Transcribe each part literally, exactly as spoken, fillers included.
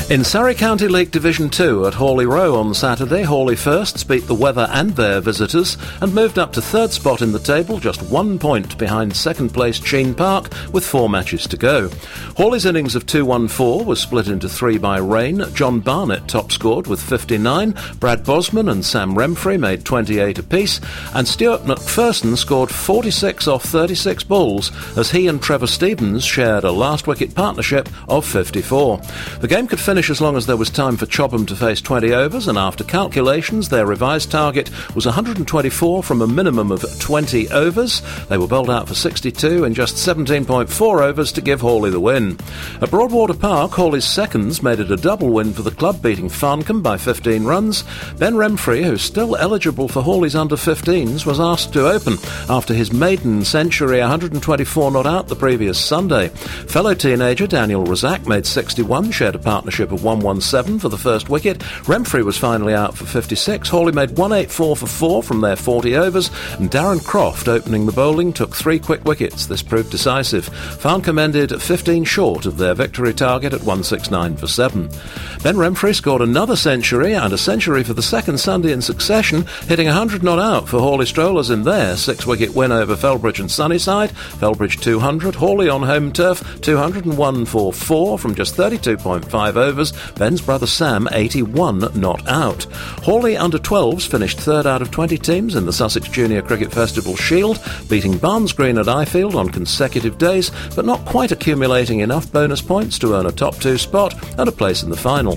In Surrey County League Division two at Hawley Row on Saturday, Hawley Firsts beat the Weather and their visitors and moved up to third spot in the table, just one point behind second place Cheyne Park with four matches to go. Hawley's innings of two one four was split into three by rain. John Barnett top scored with fifty-nine, Brad Bosman and Sam Remfrey made twenty-eight apiece, and Stuart McPherson scored forty-six off thirty-six balls as he and Trevor Stevens shared a last wicket partnership of fifty-four. The game could finish as long as there was time for Chobham to face twenty overs, and after calculations their revised target was one hundred twenty-four from a minimum of twenty overs. They were bowled out for sixty-two in just seventeen point four overs to give Hawley the win. At Broadwater Park, Hawley's seconds made it a double win for the club, beating Farncombe by fifteen runs. Ben Remfrey, who's still eligible for Hawley's under fifteens, was asked to open after his maiden century, one hundred twenty-four not out the previous Sunday. Fellow teenager Daniel Razak made sixty-one, shared a partnership of one seventeen for the first wicket. Remfrey was finally out for fifty-six. Hawley made one eighty-four for four from their forty overs, and Darren Croft, opening the bowling, took three quick wickets. This proved decisive. Farncombe ended fifteen short of their victory target at one sixty-nine for seven. Ben Remfrey scored another century, and a century for the second Sunday in succession, hitting one hundred not out for Hawley Strollers in their six-wicket win over Felbridge and Sunnyside. Felbridge two hundred, Hawley on home turf two hundred one for four from just thirty-two point five overs. Ben's brother Sam eighty-one not out. Hawley under twelves finished third out of twenty teams in the Sussex Junior Cricket Festival Shield, beating Barnes Green at Ifield on consecutive days, but not quite accumulating enough bonus points to earn a top two spot and a place in the final.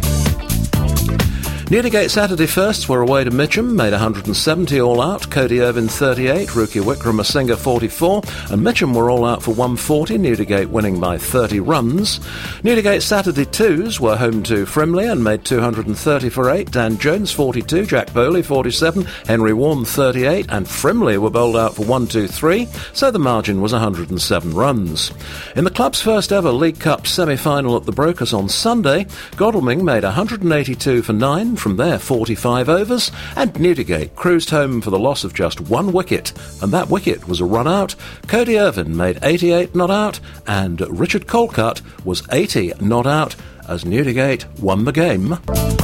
Newdigate Saturday Firsts were away to Mitcham, made one hundred seventy all out, Cody Irvin thirty-eight, Ruki Wickramasinghe forty-four, and Mitcham were all out for one forty, Newdigate winning by thirty runs. Newdigate Saturday Twos were home to Frimley and made two hundred thirty for eight, Dan Jones forty-two, Jack Bowley forty-seven, Henry Warren thirty-eight, and Frimley were bowled out for one twenty-three, so the margin was one hundred seven runs. In the club's first ever League Cup semi-final at the Brokers on Sunday, Godalming made one hundred eighty-two for nine from their forty-five overs, and Newdigate cruised home for the loss of just one wicket, and that wicket was a run out. Cody Irvin made eighty-eight not out, and Richard Colcutt was eighty not out as Newdigate won the game.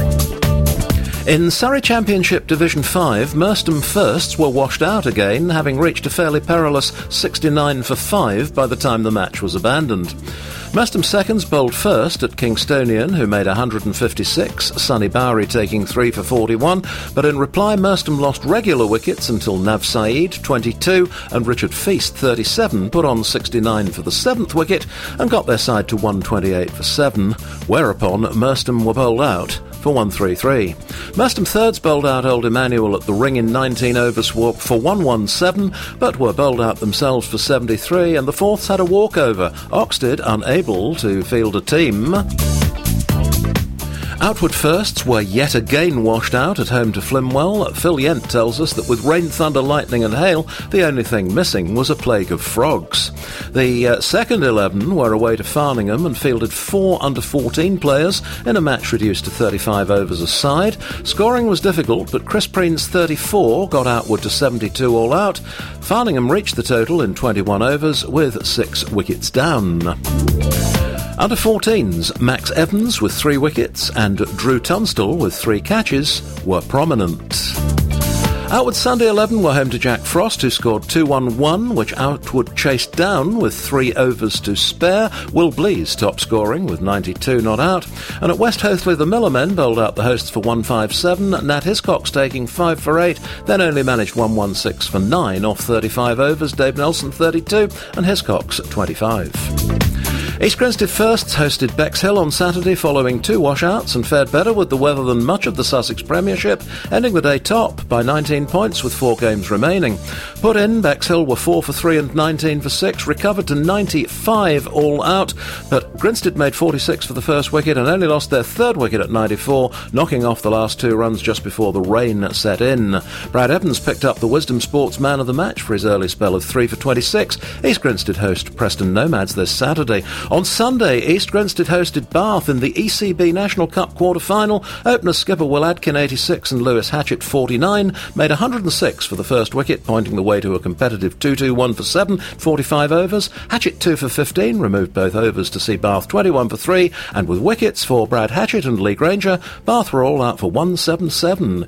In Surrey Championship Division five, Merstham Firsts were washed out again, having reached a fairly perilous sixty-nine for five by the time the match was abandoned. Merstham Seconds bowled first at Kingstonian, who made one hundred fifty-six, Sonny Bowery taking three for forty-one, but in reply Merstham lost regular wickets until Nav Saeed, twenty-two, and Richard Feast, thirty-seven, put on sixty-nine for the seventh wicket and got their side to one twenty-eight for seven, whereupon Merstham were bowled out for one thirty-three. Merstham Thirds bowled out Old Emmanuel at the Ring in nineteen overs for one seventeen, but were bowled out themselves for seventy-three, and the Fourths had a walkover, Oxted unable to field a team. Outward Firsts were yet again washed out at home to Flimwell. Phil Yent tells us that with rain, thunder, lightning and hail, the only thing missing was a plague of frogs. The uh, second eleven were away to Farningham and fielded four under fourteen players in a match reduced to thirty-five overs a side. Scoring was difficult, but Chris Preen's thirty-four got Outward to seventy-two all out. Farningham reached the total in twenty-one overs with six wickets down. Under fourteens, Max Evans with three wickets and Drew Tunstall with three catches were prominent. Outward Sunday eleven were home to Jack Frost, who scored two one one, which Outward chased down with three overs to spare. Will Blease top scoring with ninety-two not out. And at West Hoathly, the Millermen bowled out the hosts for one fifty-seven, Nat Hiscox taking five for eight, then only managed one sixteen for nine off thirty-five overs, Dave Nelson thirty-two and Hiscox twenty-five. East Grinstead Firsts hosted Bexhill on Saturday following two washouts and fared better with the weather than much of the Sussex Premiership, ending the day top by nineteen points with four games remaining. Put in, Bexhill were four for three and nineteen for six, recovered to ninety-five all out, but Grinstead made forty-six for the first wicket and only lost their third wicket at ninety-four, knocking off the last two runs just before the rain set in. Brad Evans picked up the Wisdom Sports Man of the Match for his early spell of three for twenty-six. East Grinstead host Preston Nomads this Saturday. On Sunday, East Grinstead hosted Bath in the E C B National Cup quarter-final. Opener skipper Will Adkin, eighty-six, and Lewis Hatchett, forty-nine, made one hundred six for the first wicket, pointing the way to a competitive two two one for seven, forty-five overs. Hatchett two for fifteen, removed both overs to see Bath twenty-one for three, and with wickets for Brad Hatchett and Lee Granger, Bath were all out for one seventy-seven.